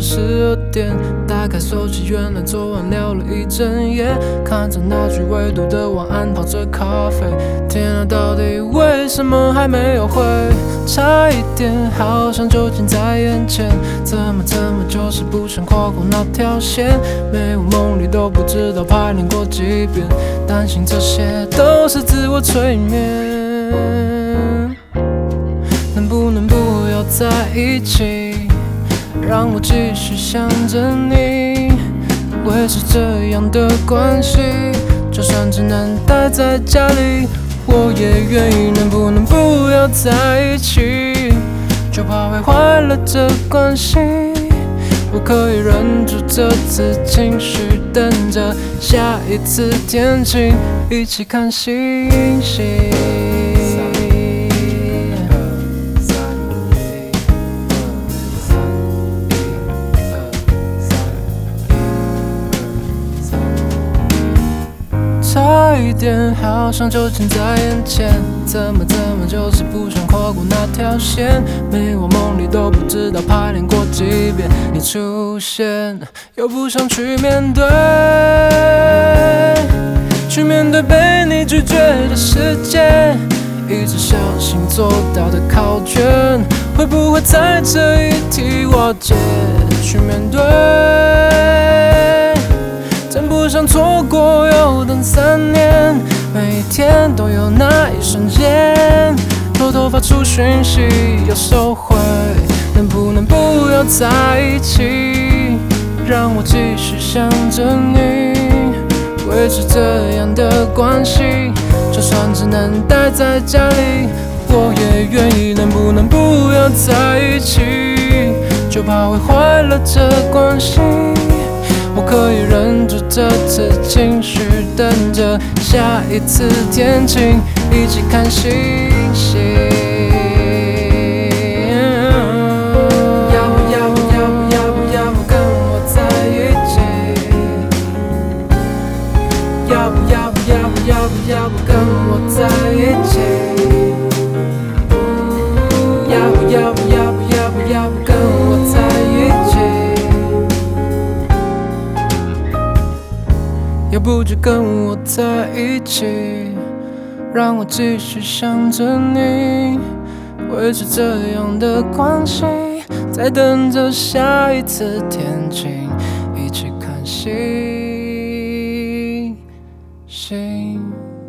12点，打开手机，原来昨晚聊了一整夜，看着那句未读的晚安，泡着咖啡。天啊，到底为什么还没有回？差一点，好像就近在眼前，怎么就是不想跨过那条线？没我梦里都不知道排练过几遍，担心这些都是自我催眠。能不能不要在一起，让我继续想着你，维持这样的关系，就算只能待在家里，我也愿意。能不能不要在一起，就怕会坏了这关系。我可以忍住这次情绪，等着下一次天晴，一起看星星。差一点，好像就近在眼前，怎么就是不想跨过那条线？没我梦里都不知道排练过几遍，你出现又不想去面对，被你拒绝的世界，一直小心做到的考卷，会不会在这一题瓦解？去面对，真不想错过，又等3年，每一天都有那一瞬间，偷偷发出讯息又收回。能不能不要在一起，让我继续想着你，维持这样的关系，就算只能待在家里，我也愿意。能不能不要在一起，就怕会坏了这关系。我可以忍住这次情绪，等着下一次天晴，一起看星星。要不跟我在一起？要不跟我在一起？要不跟我在一起？要不就跟我在一起，让我继续想着你，维持这样的关系，在等着下一次天晴，一起看星星。